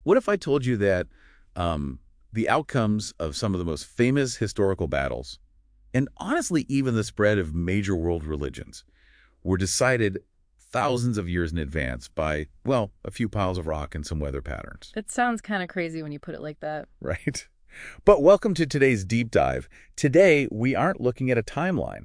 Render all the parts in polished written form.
What if I told you that the outcomes of some of the most famous historical battles, and honestly even the spread of major world religions, were decided thousands of years in advance by, well, a few piles of rock and some weather patterns? It sounds kind of crazy when you put it like that. Right? But welcome to today's deep dive. Today, we aren't looking at a timeline.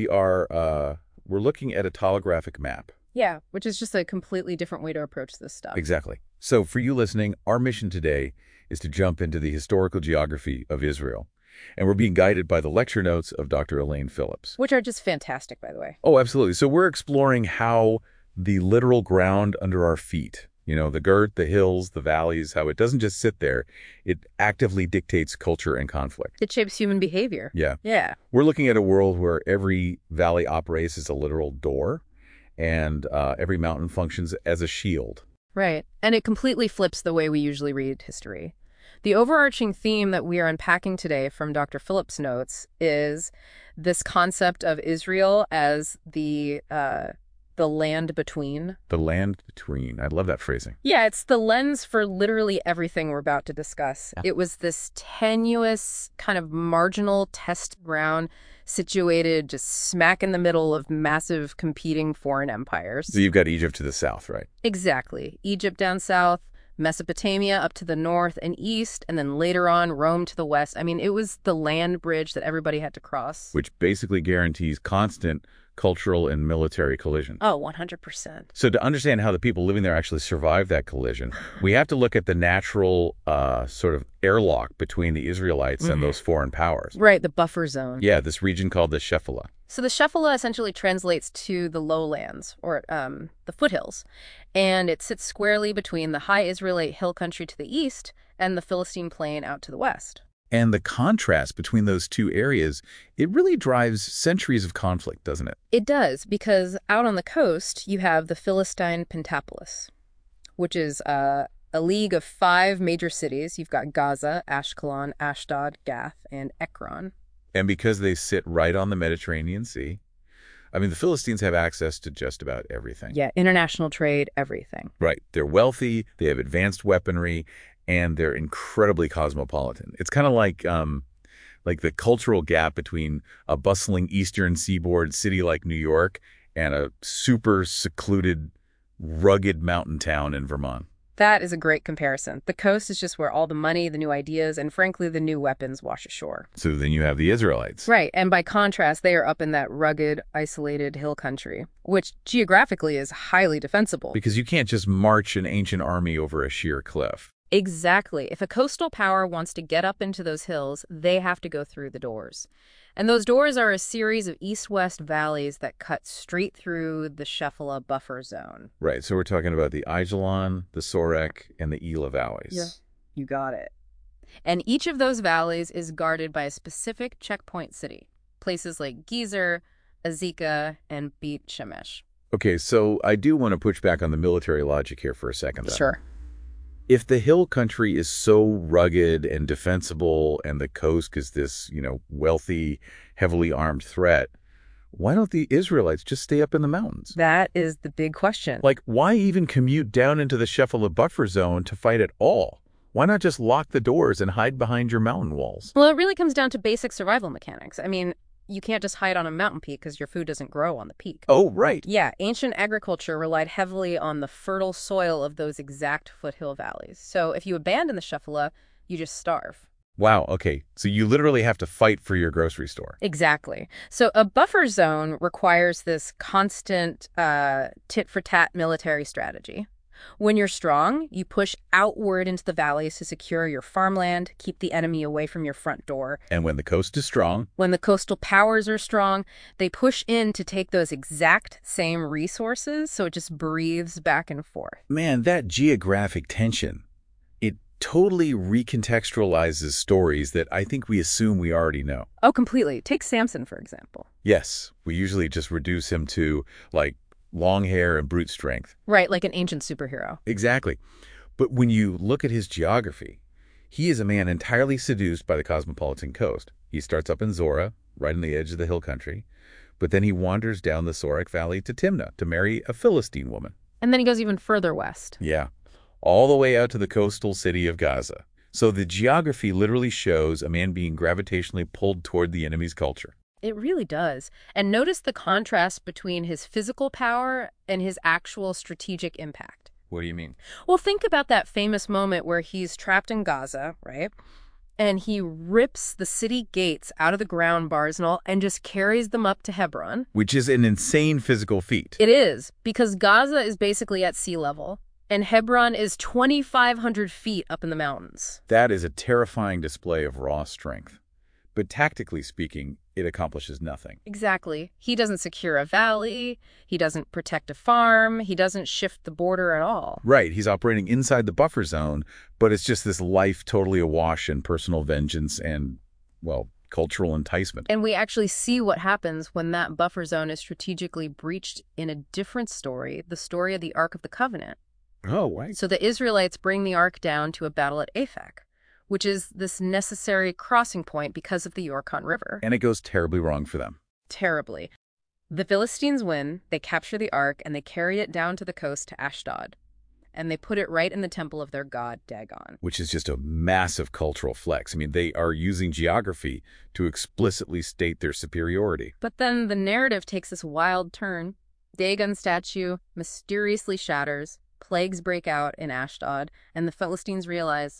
We're looking at a topographic map. Yeah, which is just a completely different way to approach this stuff. Exactly. So for you listening, our mission today is to jump into the historical geography of Israel. And we're being guided by the lecture notes of Dr. Elaine Phillips. Which are just fantastic, by the way. Oh, absolutely. So we're exploring how the literal ground under our feet, the girth, the hills, the valleys, how it doesn't just sit there. It actively dictates culture and conflict. It shapes human behavior. Yeah. Yeah. We're looking at a world where every valley operates as a literal door, and every mountain functions as a shield. Right. And it completely flips the way we usually read history. The overarching theme that we are unpacking today from Dr. Phillips' notes is this concept of Israel as the land between. The land between. I love that phrasing. Yeah, it's the lens for literally everything we're about to discuss. Yeah. It was this tenuous, kind of marginal test ground situated just smack in the middle of massive competing foreign empires. So you've got Egypt to the south, right? Exactly. Egypt down south, Mesopotamia up to the north and east, and then later on Rome to the west. I mean, it was the land bridge that everybody had to cross. Which basically guarantees constant cultural and military collision. Oh, 100%. So to understand how the people living there actually survived that collision, we have to look at the natural sort of airlock between the Israelites and those foreign powers. Right, the buffer zone. Yeah, this region called the Shephelah. So the Shephelah essentially translates to the lowlands, or the foothills, and it sits squarely between the high Israelite hill country to the east and the Philistine plain out to the west. And the contrast between those two areas, it really drives centuries of conflict, doesn't it? It does, because out on the coast, you have the Philistine Pentapolis, which is a league of 5 major cities. You've got Gaza, Ashkelon, Ashdod, Gath, and Ekron. And because they sit right on the Mediterranean Sea, I mean, the Philistines have access to just about everything. Yeah, international trade, everything. Right. They're wealthy, they have advanced weaponry, and they're incredibly cosmopolitan. It's kind of like the cultural gap between a bustling eastern seaboard city like New York and a super secluded, rugged mountain town in Vermont. That is a great comparison. The coast is just where all the money, the new ideas, and frankly, the new weapons wash ashore. So then you have the Israelites. Right, and by contrast, they are up in that rugged, isolated hill country, which geographically is highly defensible. Because you can't just march an ancient army over a sheer cliff. Exactly. If a coastal power wants to get up into those hills, they have to go through the doors. And those doors are a series of east-west valleys that cut straight through the Shephelah buffer zone. Right, so we're talking about the Aijalon, the Sorek, and the Elah valleys. Yeah, you got it. And each of those valleys is guarded by a specific checkpoint city. Places like Gezer, Azekah, and Beit Shemesh. Okay, so I do want to push back on the military logic here for a second, though. Sure. If the hill country is so rugged and defensible and the coast is this, wealthy, heavily armed threat, why don't the Israelites just stay up in the mountains? That is the big question. Like, why even commute down into the Shephelah buffer zone to fight at all? Why not just lock the doors and hide behind your mountain walls? Well, it really comes down to basic survival mechanics. I mean, you can't just hide on a mountain peak because your food doesn't grow on the peak. Oh, right. Yeah, ancient agriculture relied heavily on the fertile soil of those exact foothill valleys. So if you abandon the Shephelah, you just starve. Wow, okay. So you literally have to fight for your grocery store. Exactly. So a buffer zone requires this constant tit-for-tat military strategy. When you're strong, you push outward into the valleys to secure your farmland, keep the enemy away from your front door. And when the coast is strong, when the coastal powers are strong, they push in to take those exact same resources, so it just breathes back and forth. Man, that geographic tension, it totally recontextualizes stories that I think we assume we already know. Oh, completely. Take Samson, for example. Yes, we usually just reduce him to, long hair and brute strength. Right, like an ancient superhero. Exactly. But when you look at his geography, he is a man entirely seduced by the cosmopolitan coast. He starts up in Zorah, right on the edge of the hill country, but then he wanders down the Sorek Valley to Timnah to marry a Philistine woman. And then he goes even further west. Yeah, all the way out to the coastal city of Gaza. So the geography literally shows a man being gravitationally pulled toward the enemy's culture. It really does. And notice the contrast between his physical power and his actual strategic impact. What do you mean? Well, think about that famous moment where he's trapped in Gaza, right? And he rips the city gates out of the ground bars and all and just carries them up to Hebron. Which is an insane physical feat. It is, because Gaza is basically at sea level, and Hebron is 2,500 feet up in the mountains. That is a terrifying display of raw strength. But tactically speaking, it accomplishes nothing. Exactly. He doesn't secure a valley, he doesn't protect a farm, he doesn't shift the border at all. Right, he's operating inside the buffer zone, but it's just this life totally awash in personal vengeance and, well, cultural enticement. And we actually see what happens when that buffer zone is strategically breached in a different story, the story of the Ark of the Covenant. Oh, right. So the Israelites bring the Ark down to a battle at Aphek, which is this necessary crossing point because of the Yorkon River. And it goes terribly wrong for them. Terribly. The Philistines win, they capture the Ark, and they carry it down to the coast to Ashdod. And they put it right in the temple of their god, Dagon. Which is just a massive cultural flex. I mean, they are using geography to explicitly state their superiority. But then the narrative takes this wild turn. Dagon's statue mysteriously shatters, plagues break out in Ashdod, and the Philistines realize,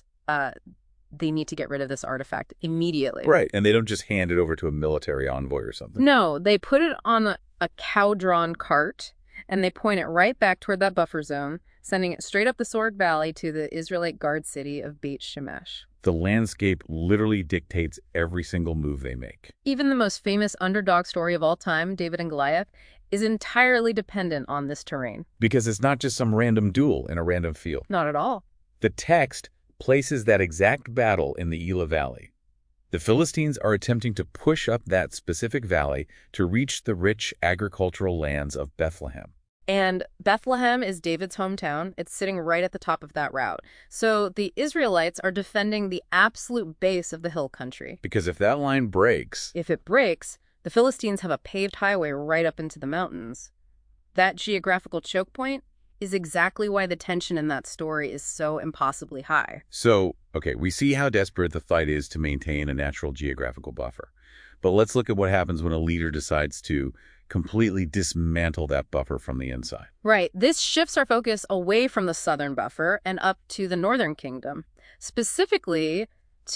they need to get rid of this artifact immediately. Right, and they don't just hand it over to a military envoy or something. No, they put it on a cow-drawn cart, and they point it right back toward that buffer zone, sending it straight up the Sword Valley to the Israelite guard city of Beit Shemesh. The landscape literally dictates every single move they make. Even the most famous underdog story of all time, David and Goliath, is entirely dependent on this terrain. Because it's not just some random duel in a random field. Not at all. The text places that exact battle in the Elah Valley. The Philistines are attempting to push up that specific valley to reach the rich agricultural lands of Bethlehem. And Bethlehem is David's hometown. It's sitting right at the top of that route. So the Israelites are defending the absolute base of the hill country. Because if that line breaks... If it breaks, the Philistines have a paved highway right up into the mountains. That geographical choke point is exactly why the tension in that story is so impossibly high. So, okay, we see how desperate the fight is to maintain a natural geographical buffer. But let's look at what happens when a leader decides to completely dismantle that buffer from the inside. Right. This shifts our focus away from the southern buffer and up to the northern kingdom, specifically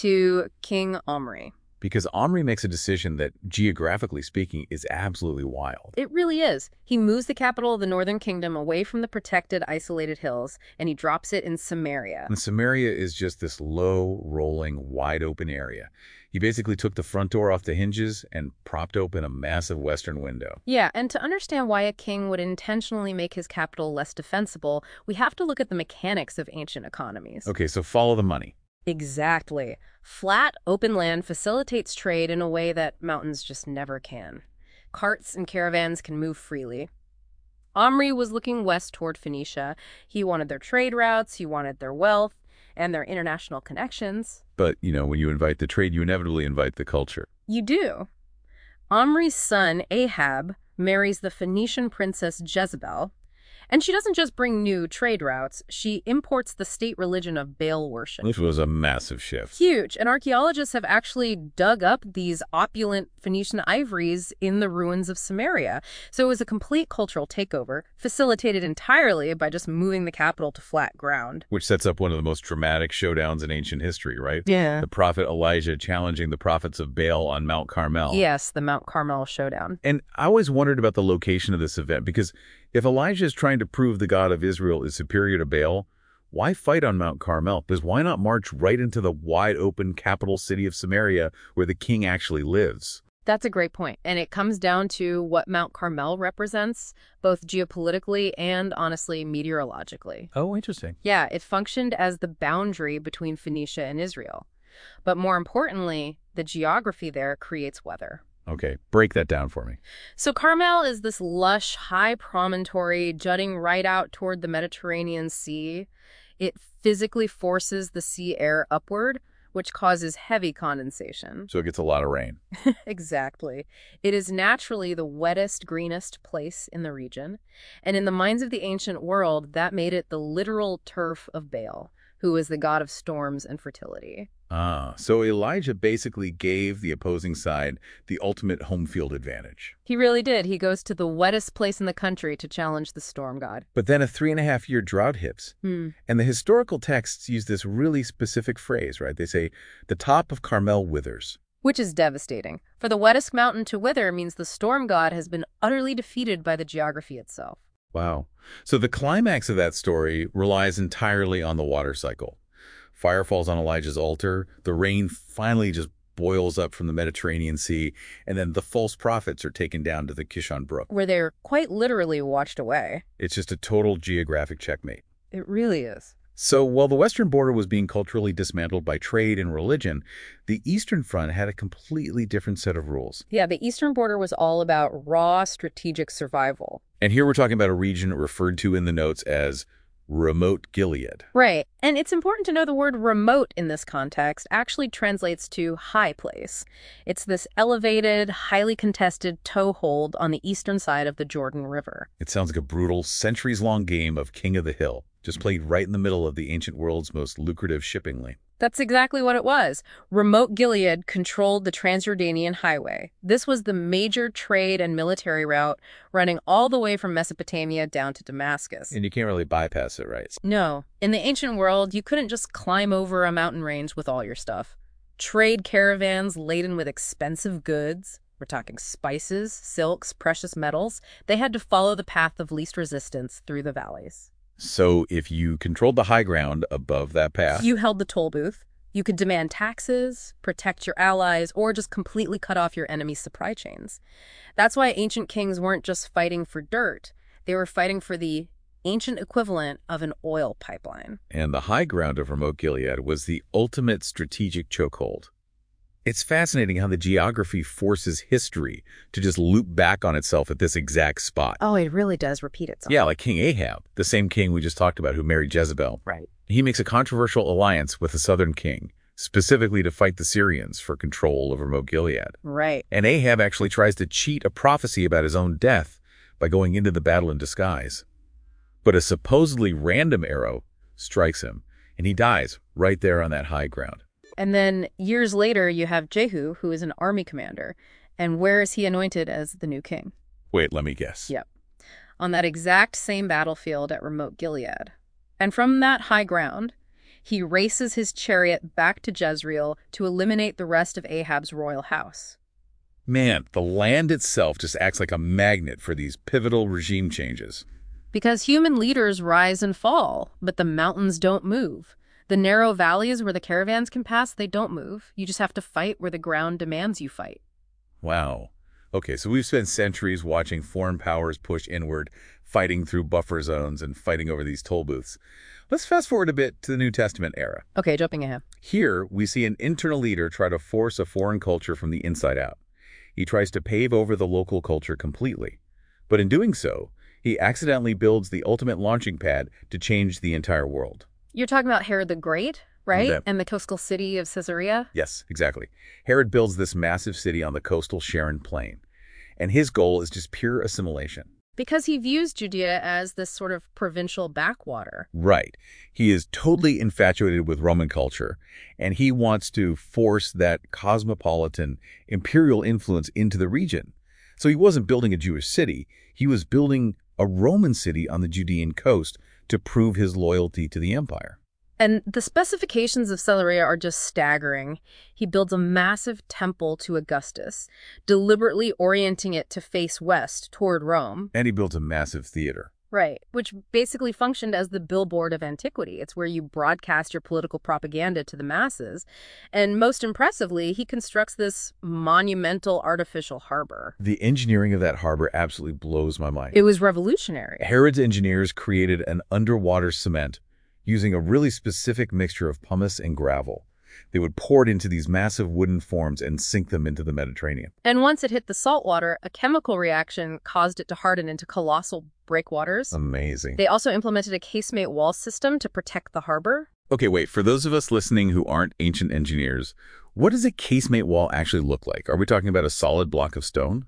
to King Omri. Because Omri makes a decision that, geographically speaking, is absolutely wild. It really is. He moves the capital of the northern kingdom away from the protected, isolated hills, and he drops it in Samaria. And Samaria is just this low, rolling, wide-open area. He basically took the front door off the hinges and propped open a massive western window. Yeah, and to understand why a king would intentionally make his capital less defensible, we have to look at the mechanics of ancient economies. Okay, so follow the money. Exactly. Flat, open land facilitates trade in a way that mountains just never can. Carts and caravans can move freely. Omri was looking west toward Phoenicia. He wanted their trade routes, he wanted their wealth, and their international connections. But, you know, when you invite the trade, you inevitably invite the culture. You do. Omri's son, Ahab, marries the Phoenician princess Jezebel, and she doesn't just bring new trade routes, she imports the state religion of Baal worship. This was a massive shift. Huge, and archaeologists have actually dug up these opulent Phoenician ivories in the ruins of Samaria. So it was a complete cultural takeover, facilitated entirely by just moving the capital to flat ground. Which sets up one of the most dramatic showdowns in ancient history, right? Yeah. The prophet Elijah challenging the prophets of Baal on Mount Carmel. Yes, the Mount Carmel showdown. And I always wondered about the location of this event, because if Elijah is trying to prove the God of Israel is superior to Baal, why fight on Mount Carmel? Because why not march right into the wide-open capital city of Samaria where the king actually lives? That's a great point. And it comes down to what Mount Carmel represents, both geopolitically and, honestly, meteorologically. Oh, interesting. Yeah, it functioned as the boundary between Phoenicia and Israel. But more importantly, the geography there creates weather. Okay, break that down for me. So Carmel is this lush, high promontory jutting right out toward the Mediterranean Sea. It physically forces the sea air upward, which causes heavy condensation. So it gets a lot of rain. Exactly. It is naturally the wettest, greenest place in the region, and in the minds of the ancient world, that made it the literal turf of Baal, who is the god of storms and fertility. So Elijah basically gave the opposing side the ultimate home field advantage. He really did. He goes to the wettest place in the country to challenge the storm god. But then a 3.5-year drought hits. And the historical texts use this really specific phrase, right? They say, the top of Carmel withers. Which is devastating. For the wettest mountain to wither means the storm god has been utterly defeated by the geography itself. Wow. So the climax of that story relies entirely on the water cycle. Fire falls on Elijah's altar, the rain finally just boils up from the Mediterranean Sea, and then the false prophets are taken down to the Kishon Brook. Where they're quite literally washed away. It's just a total geographic checkmate. It really is. So while the western border was being culturally dismantled by trade and religion, the eastern front had a completely different set of rules. Yeah, the eastern border was all about raw strategic survival. And here we're talking about a region referred to in the notes as remote Gilead. Right. And it's important to know the word remote in this context actually translates to high place. It's this elevated, highly contested toehold on the eastern side of the Jordan River. It sounds like a brutal, centuries-long game of King of the Hill, just played right in the middle of the ancient world's most lucrative shipping lane. That's exactly what it was. Remote Gilead controlled the Transjordanian Highway. This was the major trade and military route running all the way from Mesopotamia down to Damascus. And you can't really bypass it, right? No. In the ancient world, you couldn't just climb over a mountain range with all your stuff. Trade caravans laden with expensive goods, we're talking spices, silks, precious metals, they had to follow the path of least resistance through the valleys. So if you controlled the high ground above that path, you held the toll booth. You could demand taxes, protect your allies, or just completely cut off your enemy's supply chains. That's why ancient kings weren't just fighting for dirt. They were fighting for the ancient equivalent of an oil pipeline. And the high ground of remote Gilead was the ultimate strategic chokehold. It's fascinating how the geography forces history to just loop back on itself at this exact spot. Oh, it really does repeat itself. Yeah, like King Ahab, the same king we just talked about who married Jezebel. Right. He makes a controversial alliance with the southern king, specifically to fight the Syrians for control of remote Gilead. Right. And Ahab actually tries to cheat a prophecy about his own death by going into the battle in disguise. But a supposedly random arrow strikes him, and he dies right there on that high ground. And then years later, you have Jehu, who is an army commander. And where is he anointed as the new king? Wait, let me guess. Yep. On that exact same battlefield at remote Gilead. And from that high ground, he races his chariot back to Jezreel to eliminate the rest of Ahab's royal house. Man, the land itself just acts like a magnet for these pivotal regime changes. Because human leaders rise and fall, but the mountains don't move. The narrow valleys where the caravans can pass, they don't move. You just have to fight where the ground demands you fight. Wow. Okay, so we've spent centuries watching foreign powers push inward, fighting through buffer zones and fighting over these toll booths. Let's fast forward a bit to the New Testament era. Okay, jumping ahead. Here, we see an internal leader try to force a foreign culture from the inside out. He tries to pave over the local culture completely. But in doing so, he accidentally builds the ultimate launching pad to change the entire world. You're talking about Herod the Great, right? Yeah. And the coastal city of Caesarea? Yes, exactly. Herod builds this massive city on the coastal Sharon Plain, and his goal is just pure assimilation. Because he views Judea as this sort of provincial backwater. Right. He is totally infatuated with Roman culture, and he wants to force that cosmopolitan imperial influence into the region. So he wasn't building a Jewish city. He was building a Roman city on the Judean coast to prove his loyalty to the empire. And the specifications of Caesarea are just staggering. He builds a massive temple to Augustus, deliberately orienting it to face west toward Rome. And he builds a massive theater. Right, which basically functioned as the billboard of antiquity. It's where you broadcast your political propaganda to the masses. And most impressively, he constructs this monumental artificial harbor. The engineering of that harbor absolutely blows my mind. It was revolutionary. Herod's engineers created an underwater cement using a really specific mixture of pumice and gravel. They would pour it into these massive wooden forms and sink them into the Mediterranean. And once it hit the salt water, a chemical reaction caused it to harden into colossal breakwaters. Amazing. They also implemented a casemate wall system to protect the harbor. Okay, wait, for those of us listening who aren't ancient engineers, what does a casemate wall actually look like? Are we talking about a solid block of stone?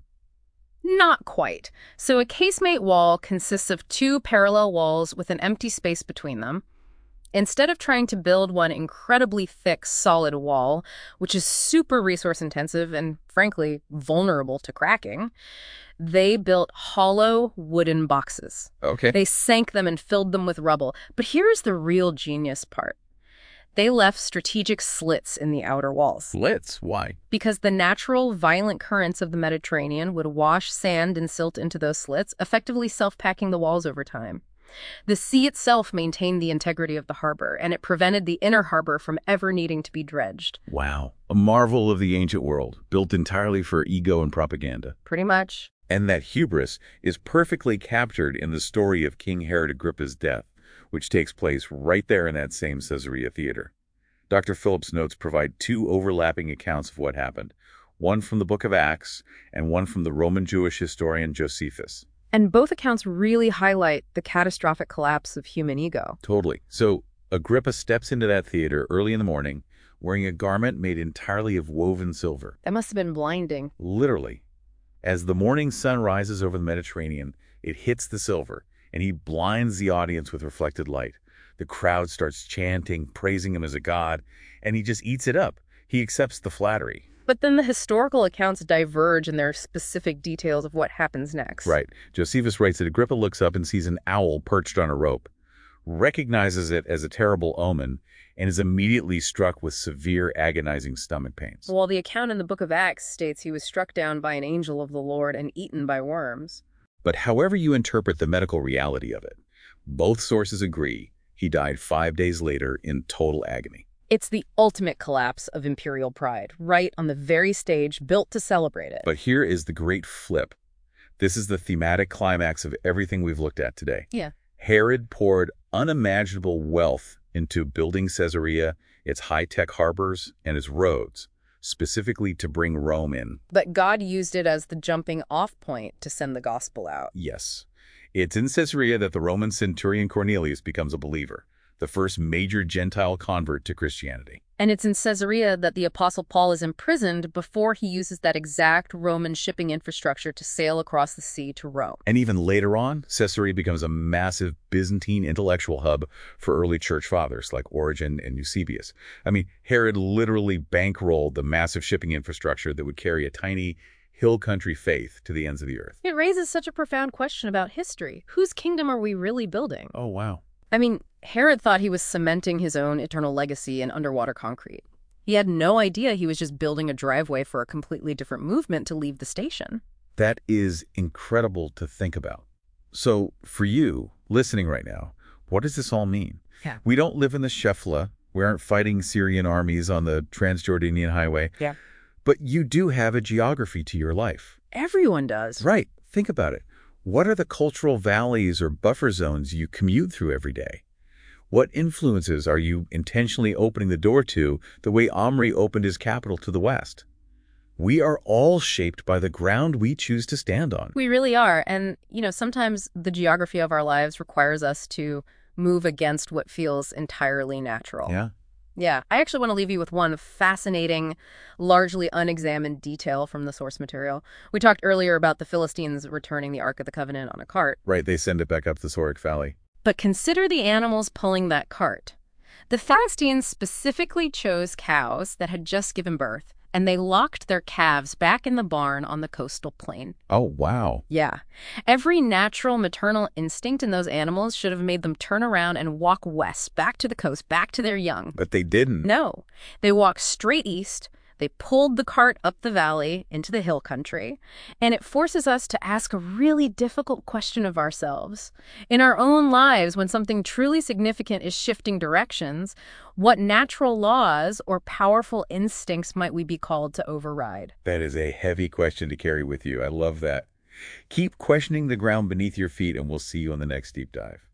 Not quite. So a casemate wall consists of two parallel walls with an empty space between them. Instead of trying to build one incredibly thick, solid wall, which is super resource intensive and, frankly, vulnerable to cracking, they built hollow wooden boxes. Okay. They sank them and filled them with rubble. But here's the real genius part. They left strategic slits in the outer walls Slits? Why? because the natural, violent currents of the Mediterranean would wash sand and silt into those slits, effectively self-packing the walls over time. The sea itself maintained the integrity of the harbor, and it prevented the inner harbor from ever needing to be dredged. Wow. A marvel of the ancient world, built entirely for ego and propaganda. Pretty much. And that hubris is perfectly captured in the story of King Herod Agrippa's death, which takes place right there in that same Caesarea theater. Dr. Phillips' notes provide two overlapping accounts of what happened, one from the Book of Acts and one from the Roman Jewish historian Josephus. And both accounts really highlight the catastrophic collapse of human ego. Totally. So Agrippa steps into that theater early in the morning wearing a garment made entirely of woven silver. That must have been blinding. Literally. As the morning sun rises over the Mediterranean, it hits the silver, and he blinds the audience with reflected light. The crowd starts chanting, praising him as a god, and he just eats it up. He accepts the flattery. But then the historical accounts diverge in their specific details of what happens next. Right. Josephus writes that Agrippa looks up and sees an owl perched on a rope, recognizes it as a terrible omen, and is immediately struck with severe, agonizing stomach pains. While the account in the Book of Acts states he was struck down by an angel of the Lord and eaten by worms. But however you interpret the medical reality of it, both sources agree he died 5 days later in total agony. It's the ultimate collapse of imperial pride, right on the very stage built to celebrate it. But here is the great flip. This is the thematic climax of everything we've looked at today. Yeah. Herod poured unimaginable wealth into building Caesarea, its high-tech harbors, and its roads, specifically to bring Rome in. But God used it as the jumping-off point to send the gospel out. Yes. It's in Caesarea that the Roman centurion Cornelius becomes a believer, the first major Gentile convert to Christianity. And it's in Caesarea that the Apostle Paul is imprisoned before he uses that exact Roman shipping infrastructure to sail across the sea to Rome. And even later on, Caesarea becomes a massive Byzantine intellectual hub for early church fathers like Origen and Eusebius. I mean, Herod literally bankrolled the massive shipping infrastructure that would carry a tiny hill country faith to the ends of the earth. It raises such a profound question about history. Whose kingdom are we really building? Oh, wow. I mean, Herod thought he was cementing his own eternal legacy in underwater concrete. He had no idea he was just building a driveway for a completely different movement to leave the station. That is incredible to think about. So for you, listening right now, what does this all mean? Yeah. We don't live in the Shefla. We aren't fighting Syrian armies on the Transjordanian highway. Yeah. But you do have a geography to your life. Everyone does. Right. Think about it. What are the cultural valleys or buffer zones you commute through every day? What influences are you intentionally opening the door to the way Omri opened his capital to the west? We are all shaped by the ground we choose to stand on. We really are. And, sometimes the geography of our lives requires us to move against what feels entirely natural. Yeah. Yeah, I actually want to leave you with one fascinating, largely unexamined detail from the source material. We talked earlier about the Philistines returning the Ark of the Covenant on a cart. Right, they send it back up the Sorek Valley. But consider the animals pulling that cart. The Philistines specifically chose cows that had just given birth, and they locked their calves back in the barn on the coastal plain. Oh, wow. Yeah. Every natural maternal instinct in those animals should have made them turn around and walk west, back to the coast, back to their young. But they didn't. No. They walked straight east. They pulled the cart up the valley into the hill country. And it forces us to ask a really difficult question of ourselves. In our own lives, when something truly significant is shifting directions, what natural laws or powerful instincts might we be called to override? That is a heavy question to carry with you. I love that. Keep questioning the ground beneath your feet, and we'll see you on the next deep dive.